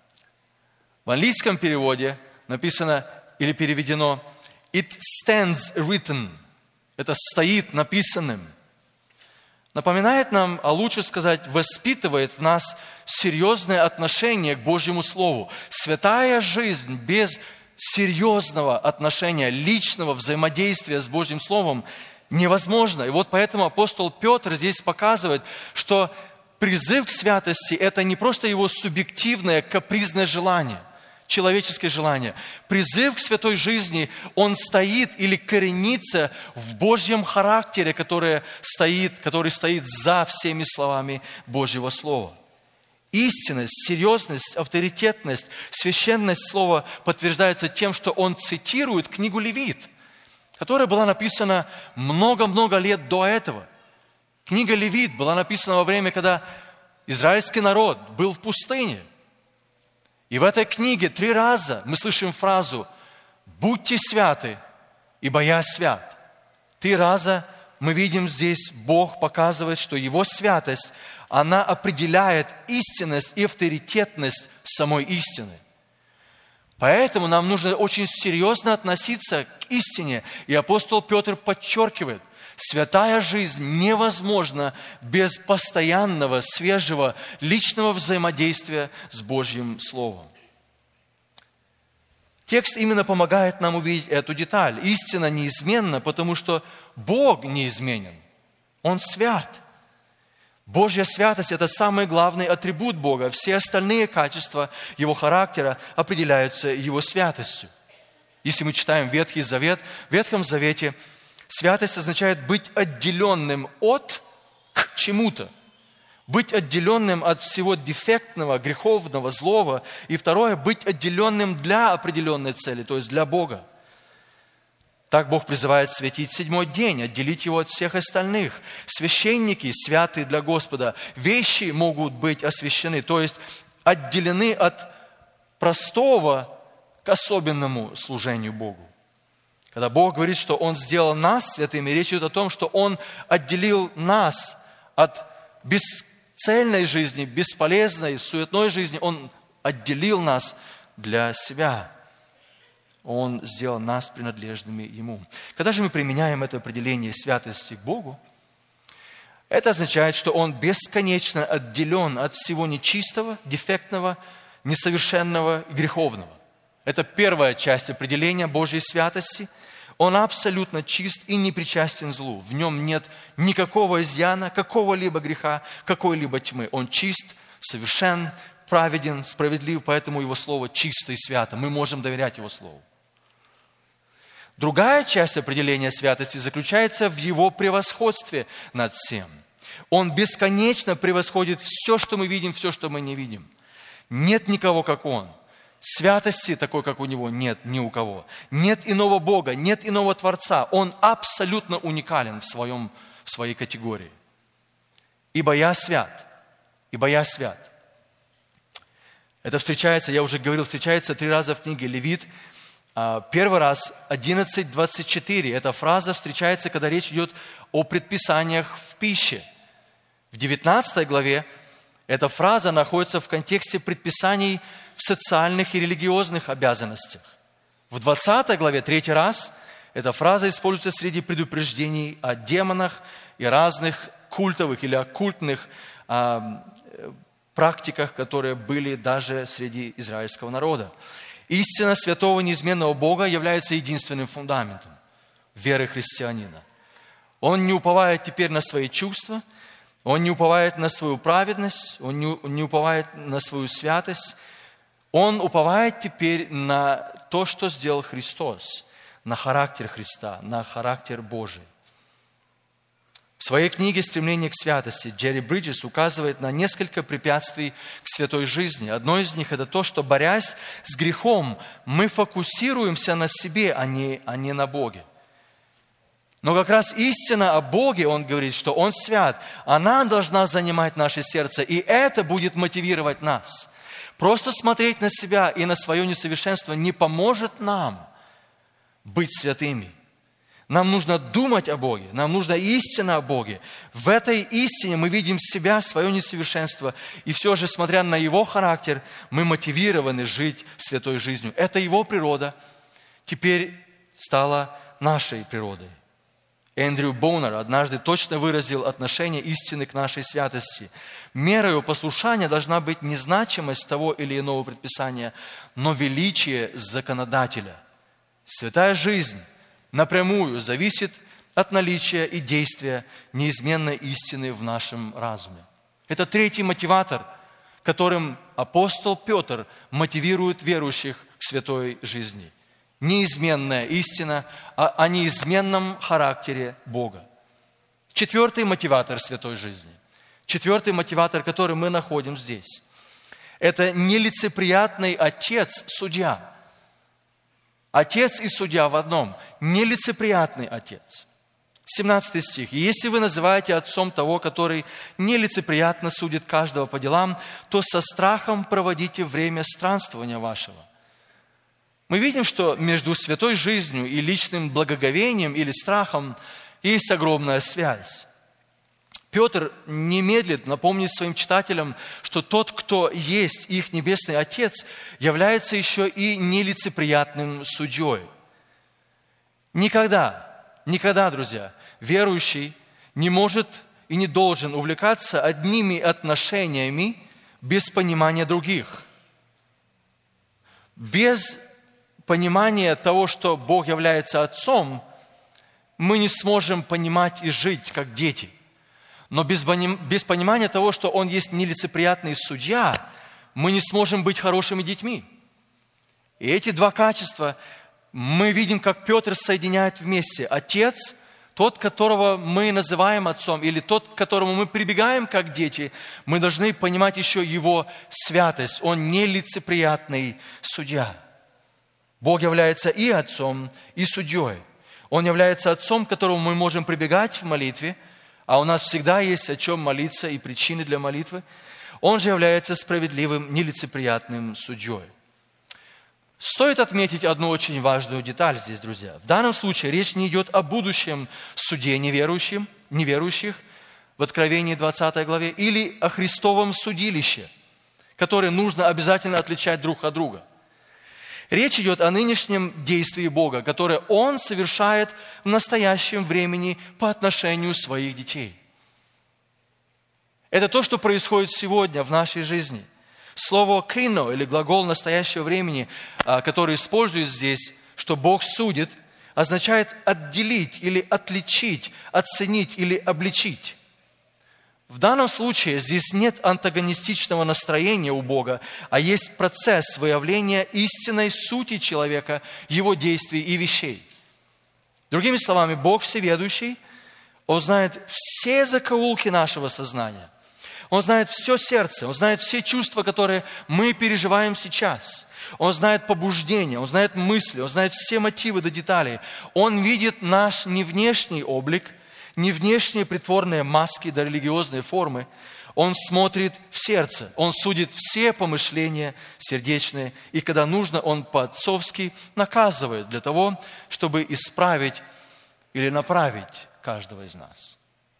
S1: в английском переводе написано или переведено «it stands written». Это стоит написанным. Напоминает нам, а лучше сказать, воспитывает в нас серьезное отношение к Божьему Слову. Святая жизнь без серьезного отношения, личного взаимодействия с Божьим Словом невозможно. И вот поэтому апостол Петр здесь показывает, что призыв к святости – это не просто его субъективное капризное желание, человеческое желание. Призыв к святой жизни, он стоит или коренится в Божьем характере, который стоит, который стоит за всеми словами Божьего Слова. Истинность, серьезность, авторитетность, священность Слова подтверждается тем, что он цитирует книгу Левит, которая была написана много-много лет до этого. Книга Левит была написана во время, когда израильский народ был в пустыне. И в этой книге три раза мы слышим фразу «Будьте святы, ибо я свят». Три раза мы видим здесь, Бог показывает, что Его святость, она определяет истинность и авторитетность самой истины. Поэтому нам нужно очень серьезно относиться к истине. И апостол Петр подчеркивает, святая жизнь невозможна без постоянного, свежего, личного взаимодействия с Божьим Словом. Текст именно помогает нам увидеть эту деталь. Истина неизменна, потому что Бог неизменен. Он свят. Божья святость – это самый главный атрибут Бога. Все остальные качества Его характера определяются Его святостью. Если мы читаем Ветхий Завет, в Ветхом Завете святость означает быть отделенным от к чему-то. Быть отделенным от всего дефектного, греховного, злого. И второе – быть отделенным для определенной цели, то есть для Бога. Так Бог призывает святить седьмой день, отделить его от всех остальных. Священники святы для Господа. Вещи могут быть освящены, то есть отделены от простого к особенному служению Богу. Когда Бог говорит, что Он сделал нас святыми, речь идет о том, что Он отделил нас от бесцельной жизни, бесполезной, суетной жизни. Он отделил нас для себя. Он сделал нас принадлежными Ему. Когда же мы применяем это определение святости к Богу, это означает, что Он бесконечно отделен от всего нечистого, дефектного, несовершенного и греховного. Это первая часть определения Божьей святости. Он абсолютно чист и не причастен злу. В Нем нет никакого изъяна, какого-либо греха, какой-либо тьмы. Он чист, совершен, праведен, справедлив, поэтому Его Слово чисто и свято. Мы можем доверять Его Слову. Другая часть определения святости заключается в Его превосходстве над всем. Он бесконечно превосходит все, что мы видим, все, что мы не видим. Нет никого, как Он. Святости такой, как у Него, нет ни у кого. Нет иного Бога, нет иного Творца. Он абсолютно уникален в, своем, в своей категории. Ибо я свят. Ибо я свят. Это встречается, я уже говорил, встречается три раза в книге Левит. Первый раз, одиннадцать двадцать четыре. Эта фраза встречается, когда речь идет о предписаниях в пище. В девятнадцатой главе эта фраза находится в контексте предписаний в социальных и религиозных обязанностях. В двадцатой главе, третий раз, эта фраза используется среди предупреждений о демонах и разных культовых или оккультных а, практиках, которые были даже среди израильского народа. Истина святого неизменного Бога является единственным фундаментом веры христианина. Он не уповает теперь на свои чувства, он не уповает на свою праведность, он не уповает на свою святость. Он уповает теперь на то, что сделал Христос, на характер Христа, на характер Божий. В своей книге «Стремление к святости» Джерри Бриджес указывает на несколько препятствий к святой жизни. Одно из них – это то, что, борясь с грехом, мы фокусируемся на себе, а не, а не на Боге. Но как раз истина о Боге, он говорит, что Он свят, она должна занимать наше сердце, и это будет мотивировать нас. Просто смотреть на себя и на свое несовершенство не поможет нам быть святыми. Нам нужно думать о Боге, нам нужна истина о Боге. В этой истине мы видим себя, свое несовершенство, и все же, смотря на Его характер, мы мотивированы жить святой жизнью. Это Его природа теперь стала нашей природой. Эндрю Боунер однажды точно выразил отношение истины к нашей святости. Мерою послушания должна быть не значимость того или иного предписания, но величие законодателя. Святая жизнь напрямую зависит от наличия и действия неизменной истины в нашем разуме. Это третий мотиватор, которым апостол Петр мотивирует верующих к святой жизни. Неизменная истина о неизменном характере Бога. Четвертый мотиватор святой жизни. Четвертый мотиватор, который мы находим здесь. Это нелицеприятный отец-судья. Отец и судья в одном. Нелицеприятный отец. семнадцатый стих. «Если вы называете отцом того, который нелицеприятно судит каждого по делам, то со страхом проводите время странствования вашего». Мы видим, что между святой жизнью и личным благоговением или страхом есть огромная связь. Петр не медлит напомнить своим читателям, что тот, кто есть их Небесный Отец, является еще и нелицеприятным судьей. Никогда, никогда, друзья, верующий не может и не должен увлекаться одними отношениями без понимания других. Без понимания того, что Бог является Отцом, мы не сможем понимать и жить, как дети. Но без, без понимания того, что Он есть нелицеприятный судья, мы не сможем быть хорошими детьми. И эти два качества мы видим, как Петр соединяет вместе. Отец, тот, которого мы называем отцом, или тот, к которому мы прибегаем как дети, мы должны понимать еще Его святость. Он нелицеприятный судья. Бог является и отцом, и судьей. Он является отцом, к которому мы можем прибегать в молитве, а у нас всегда есть о чем молиться и причины для молитвы. Он же является справедливым, нелицеприятным судьей. Стоит отметить одну очень важную деталь здесь, друзья. В данном случае речь не идет о будущем суде неверующим, неверующих в Откровении двадцатой главе или о Христовом судилище, которое нужно обязательно отличать друг от друга. Речь идет о нынешнем действии Бога, которое Он совершает в настоящем времени по отношению своих детей. Это то, что происходит сегодня в нашей жизни. Слово «крино» или глагол настоящего времени, который используют здесь, что Бог судит, означает отделить или отличить, оценить или обличить. В данном случае здесь нет антагонистичного настроения у Бога, а есть процесс выявления истинной сути человека, его действий и вещей. Другими словами, Бог всеведущий, Он знает все закоулки нашего сознания. Он знает все сердце, Он знает все чувства, которые мы переживаем сейчас. Он знает побуждения, Он знает мысли, Он знает все мотивы до деталей. Он видит наш не внешний облик, не внешние притворные маски да религиозные формы. Он смотрит в сердце, Он судит все помышления сердечные. И когда нужно, Он по-отцовски наказывает для того, чтобы исправить или направить каждого из нас.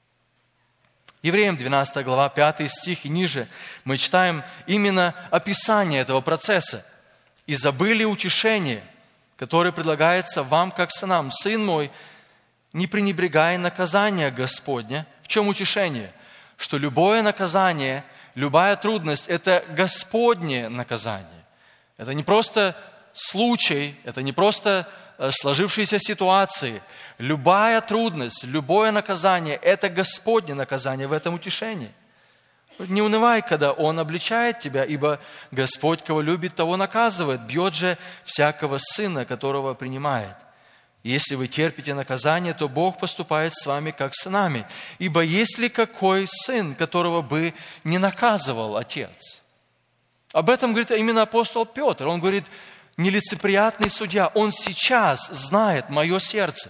S1: Евреям двенадцатая глава, пятый стих и ниже мы читаем именно описание этого процесса. «И забыли утешение, которое предлагается вам как сынам. Сын мой, не пренебрегай наказания Господня». В чем утешение? Что любое наказание, любая трудность – это Господнее наказание. Это не просто случай, это не просто сложившиеся ситуации. Любая трудность, любое наказание – это Господне наказание, в этом утешении. Не унывай, когда Он обличает тебя, ибо Господь, кого любит, того наказывает, бьет же всякого сына, которого принимает. Если вы терпите наказание, то Бог поступает с вами, как с сынами. Ибо есть ли какой сын, которого бы не наказывал Отец? Об этом говорит именно апостол Петр. Он говорит, нелицеприятный судья, Он сейчас знает мое сердце.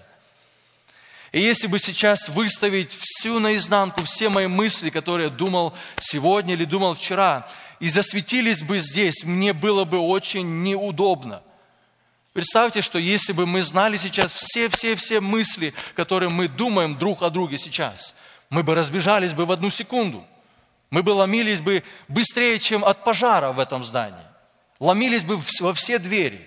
S1: И если бы сейчас выставить всю наизнанку, все мои мысли, которые я думал сегодня или думал вчера, и засветились бы здесь, мне было бы очень неудобно. Представьте, что если бы мы знали сейчас все-все-все мысли, которые мы думаем друг о друге сейчас, мы бы разбежались бы в одну секунду. Мы бы ломились бы быстрее, чем от пожара в этом здании. Ломились бы во все двери.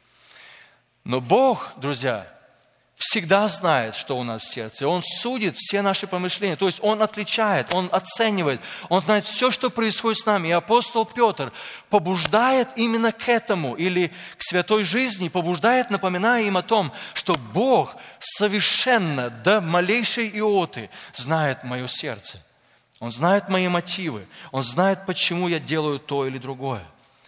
S1: Но Бог, друзья, всегда знает, что у нас в сердце. Он судит все наши помышления. То есть Он отличает, Он оценивает. Он знает все, что происходит с нами. И апостол Петр побуждает именно к этому, или к святой жизни, побуждает, напоминая им о том, что Бог совершенно до малейшей иоты знает мое сердце. Он знает мои мотивы. Он знает, почему я делаю то или другое.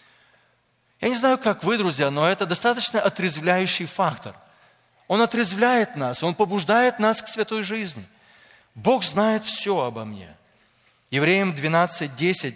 S1: Я не знаю, как вы, друзья, но это достаточно отрезвляющий фактор. Он отрезвляет нас, Он побуждает нас к святой жизни. Бог знает все обо мне. Евреям двенадцать десять.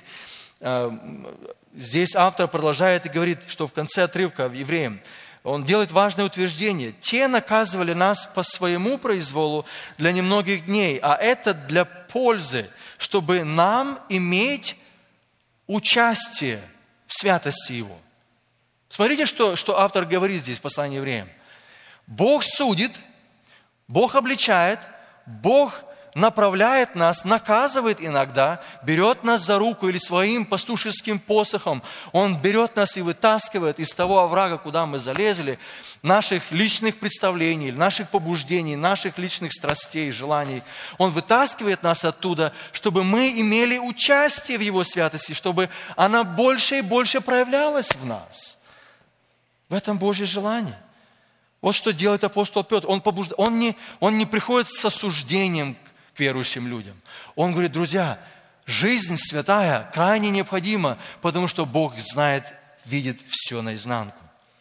S1: Здесь автор продолжает и говорит, что в конце отрывка в Евреям он делает важное утверждение. «Те наказывали нас по своему произволу для немногих дней, а это для пользы, чтобы нам иметь участие в святости Его». Смотрите, что, что автор говорит здесь в послании Евреям. Бог судит, Бог обличает, Бог направляет нас, наказывает иногда, берет нас за руку или своим пастушеским посохом. Он берет нас и вытаскивает из того оврага, куда мы залезли, наших личных представлений, наших побуждений, наших личных страстей, желаний. Он вытаскивает нас оттуда, чтобы мы имели участие в Его святости, чтобы она больше и больше проявлялась в нас. В этом Божье желание. Вот что делает апостол Петр. Он, побуждает, он, не, он не приходит с осуждением к верующим людям. Он говорит: друзья, жизнь святая крайне необходима, потому что Бог знает, видит все наизнанку.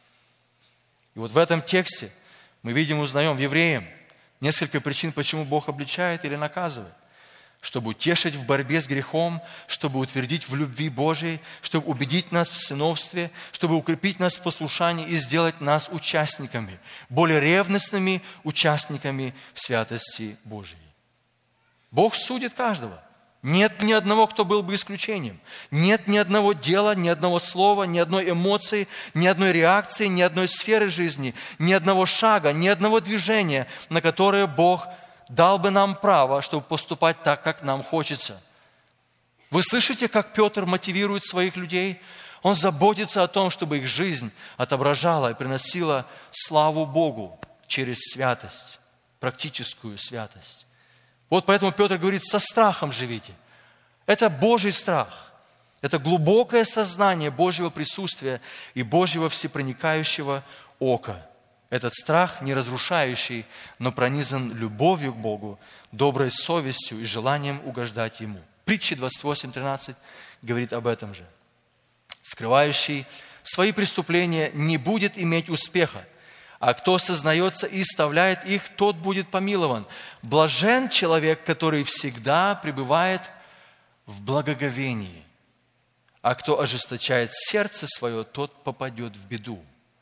S1: И вот в этом тексте мы видим, узнаем в Евреям несколько причин, почему Бог обличает или наказывает. Чтобы утешить в борьбе с грехом, чтобы утвердить в любви Божией, чтобы убедить нас в сыновстве, чтобы укрепить нас в послушании и сделать нас участниками, более ревностными участниками в святости Божией. Бог судит каждого. Нет ни одного, кто был бы исключением. Нет ни одного дела, ни одного слова, ни одной эмоции, ни одной реакции, ни одной сферы жизни, ни одного шага, ни одного движения, на которое Бог дал бы нам право, чтобы поступать так, как нам хочется. Вы слышите, как Петр мотивирует своих людей? Он заботится о том, чтобы их жизнь отображала и приносила славу Богу через святость, практическую святость. Вот поэтому Петр говорит: со страхом живите. Это Божий страх. Это глубокое сознание Божьего присутствия и Божьего всепроникающего ока. Этот страх не разрушающий, но пронизан любовью к Богу, доброй совестью и желанием угождать Ему. Притча двадцать восемь тринадцать говорит об этом же. Скрывающий свои преступления не будет иметь успеха, а кто сознается и исправляет их, тот будет помилован. Блажен человек, который всегда пребывает в благоговении, а кто ожесточает сердце свое, тот попадет в беду.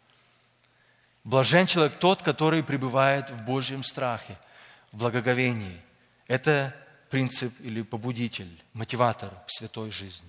S1: Блажен человек тот, который пребывает в Божьем страхе, в благоговении. Это принцип или побудитель, мотиватор к святой жизни.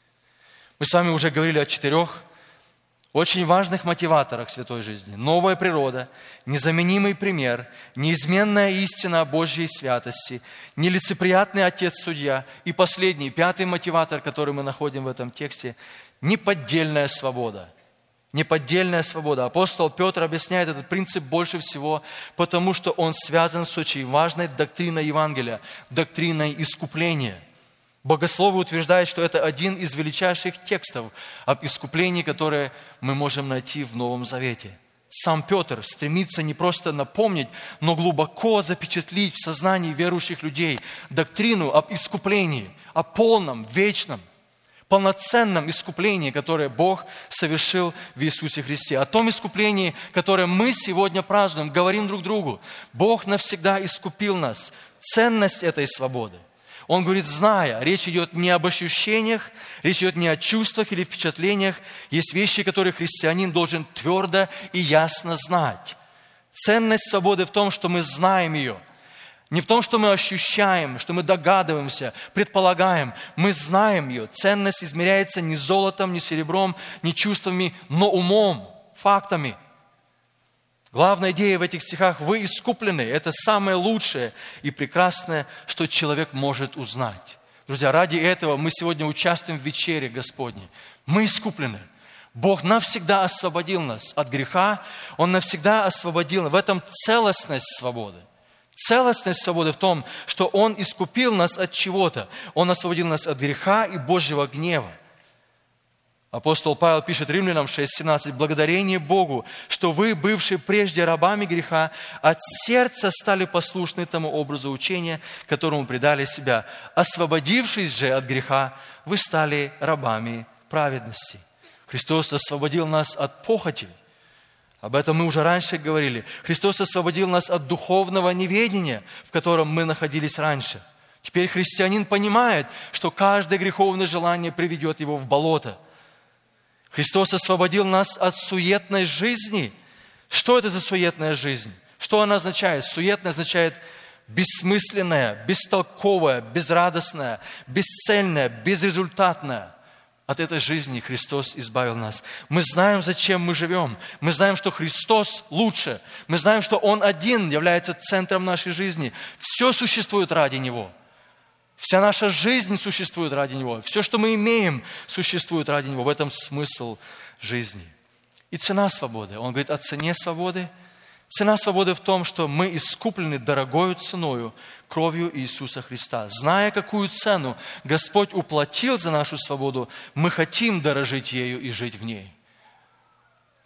S1: Мы с вами уже говорили о четырех очень важных мотиваторах святой жизни. Новая природа, незаменимый пример, неизменная истина о Божьей святости, нелицеприятный отец-судья и последний, пятый мотиватор, который мы находим в этом тексте, неподдельная свобода. Неподдельная свобода. Апостол Петр объясняет этот принцип больше всего, потому что он связан с очень важной доктриной Евангелия, доктриной искупления. Богословы утверждают, что это один из величайших текстов об искуплении, которые мы можем найти в Новом Завете. Сам Петр стремится не просто напомнить, но глубоко запечатлить в сознании верующих людей доктрину об искуплении, о полном, вечном, полноценном искуплении, которое Бог совершил в Иисусе Христе. О том искуплении, которое мы сегодня празднуем, говорим друг другу. Бог навсегда искупил нас. Ценность этой свободы. Он говорит, зная, речь идет не об ощущениях, речь идет не о чувствах или впечатлениях. Есть вещи, которые христианин должен твердо и ясно знать. Ценность свободы в том, что мы знаем ее. Не в том, что мы ощущаем, что мы догадываемся, предполагаем. Мы знаем ее. Ценность измеряется не золотом, не серебром, не чувствами, но умом, фактами. Главная идея в этих стихах – вы искуплены. Это самое лучшее и прекрасное, что человек может узнать. Друзья, ради этого мы сегодня участвуем в вечере Господней. Мы искуплены. Бог навсегда освободил нас от греха. Он навсегда освободил нас. В этом целостность свободы. Целостность свободы в том, что Он искупил нас от чего-то. Он освободил нас от греха и Божьего гнева. Апостол Павел пишет Римлянам шесть семнадцать: «Благодарение Богу, что вы, бывшие прежде рабами греха, от сердца стали послушны тому образу учения, которому предали себя. Освободившись же от греха, вы стали рабами праведности». Христос освободил нас от похоти. Об этом мы уже раньше говорили. Христос освободил нас от духовного неведения, в котором мы находились раньше. Теперь христианин понимает, что каждое греховное желание приведет его в болото. Христос освободил нас от суетной жизни. Что это за суетная жизнь? Что она означает? Суетная означает бессмысленная, бестолковая, безрадостная, бесцельная, безрезультатная. От этой жизни Христос избавил нас. Мы знаем, зачем мы живем. Мы знаем, что Христос лучше. Мы знаем, что Он один является центром нашей жизни. Все существует ради Него. Вся наша жизнь существует ради Него. Все, что мы имеем, существует ради Него. В этом смысл жизни. И цена свободы. Он говорит о цене свободы. Цена свободы в том, что мы искуплены дорогою ценою, кровью Иисуса Христа. Зная, какую цену Господь уплатил за нашу свободу, мы хотим дорожить ею и жить в ней.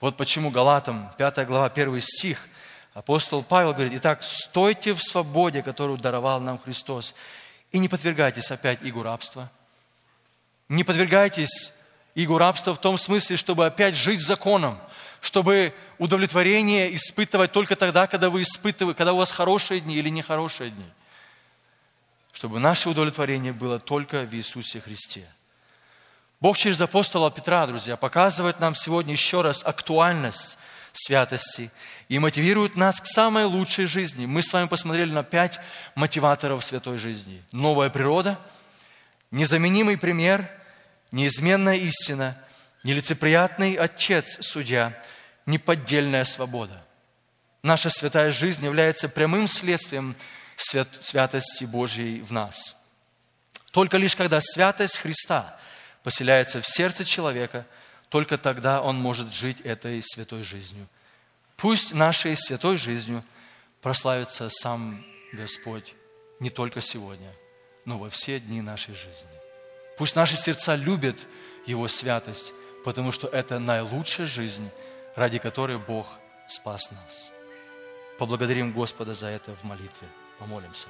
S1: Вот почему Галатам, пятая глава, первый стих, апостол Павел говорит: «Итак, стойте в свободе, которую даровал нам Христос, и не подвергайтесь опять игу рабства». Не подвергайтесь игу рабства в том смысле, чтобы опять жить законом, чтобы удовлетворение испытывать только тогда, когда вы испытываете, когда у вас хорошие дни или нехорошие дни. Чтобы наше удовлетворение было только в Иисусе Христе. Бог через апостола Петра, друзья, показывает нам сегодня еще раз актуальность святости и мотивирует нас к самой лучшей жизни. Мы с вами посмотрели на пять мотиваторов святой жизни. Новая природа, незаменимый пример, неизменная истина, нелицеприятный Отец, Судья, неподдельная свобода. Наша святая жизнь является прямым следствием свят, святости Божьей в нас. Только лишь когда святость Христа поселяется в сердце человека, только тогда он может жить этой святой жизнью. Пусть нашей святой жизнью прославится сам Господь не только сегодня, но во все дни нашей жизни. Пусть наши сердца любят Его святость, потому что это наилучшая жизнь, ради которой Бог спас нас. Поблагодарим Господа за это в молитве. Помолимся.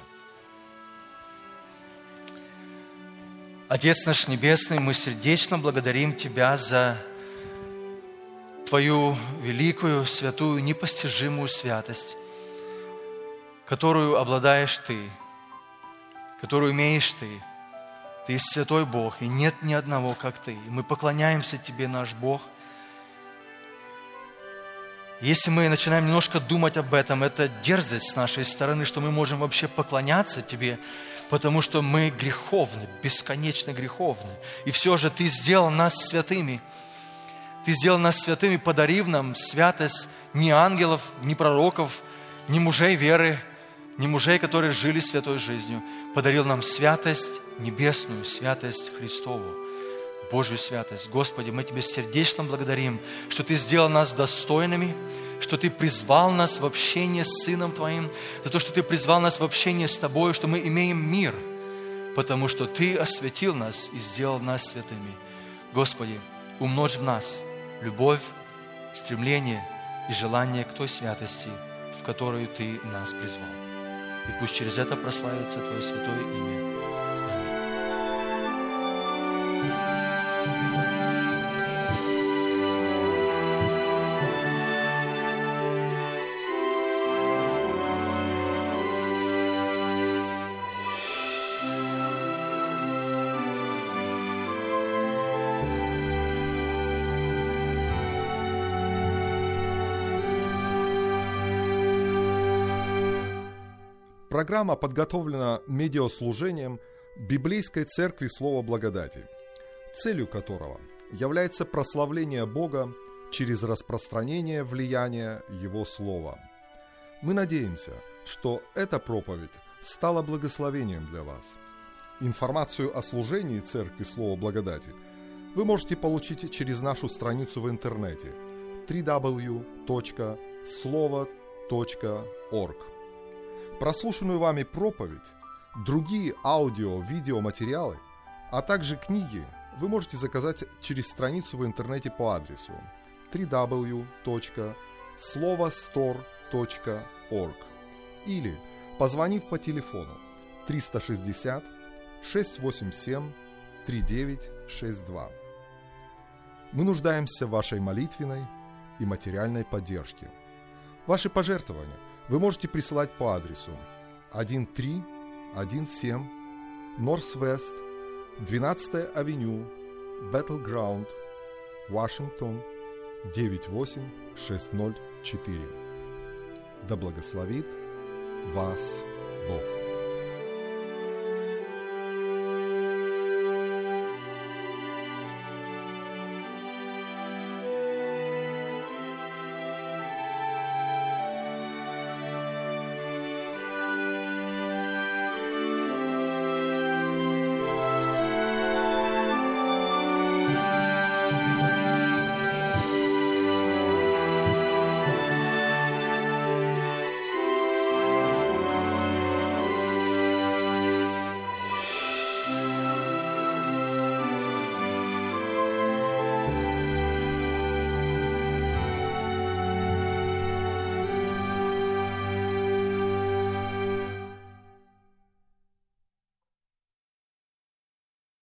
S1: Отец наш Небесный, мы сердечно благодарим Тебя за Твою великую, святую, непостижимую святость, которую обладаешь Ты, которую имеешь Ты. Ты святой Бог, и нет ни одного, как Ты. И мы поклоняемся Тебе, наш Бог. Если мы начинаем немножко думать об этом, это дерзость с нашей стороны, что мы можем вообще поклоняться Тебе, потому что мы греховны, бесконечно греховны. И все же Ты сделал нас святыми. Ты сделал нас святыми, подарив нам святость не ангелов, не пророков, не мужей веры, не мужей, которые жили святой жизнью. Подарил нам святость небесную, святость Христову, Божью святость. Господи, мы Тебе сердечно благодарим, что Ты сделал нас достойными, что Ты призвал нас в общение с Сыном Твоим, за то, что Ты призвал нас в общение с Тобой, что мы имеем мир, потому что Ты осветил нас и сделал нас святыми. Господи, умножь в нас любовь, стремление и желание к той святости, в которую Ты нас призвал. И пусть через это прославится Твое святое имя.
S2: Программа подготовлена медиаслужением Библейской Церкви Слова Благодати, целью которого является прославление Бога через распространение влияния Его Слова. Мы надеемся, что эта проповедь стала благословением для вас. Информацию о служении Церкви Слова Благодати вы можете получить через нашу страницу в интернете дабл ю дабл ю дабл ю точка слово точка орг. Прослушанную вами проповедь, другие аудио-видеоматериалы, а также книги вы можете заказать через страницу в интернете по адресу дабл ю дабл ю дабл ю точка слово стор точка орг или позвонив по телефону триста шестьдесят шестьсот восемьдесят семь тридцать девять шестьдесят два. Мы нуждаемся в вашей молитвенной и материальной поддержке. Ваши пожертвования вы можете присылать по адресу тысяча триста семнадцать Норс-Вест, двенадцатая авеню, Battleground, Вашингтон, девять восемь шесть ноль четыре. Да благословит вас Бог.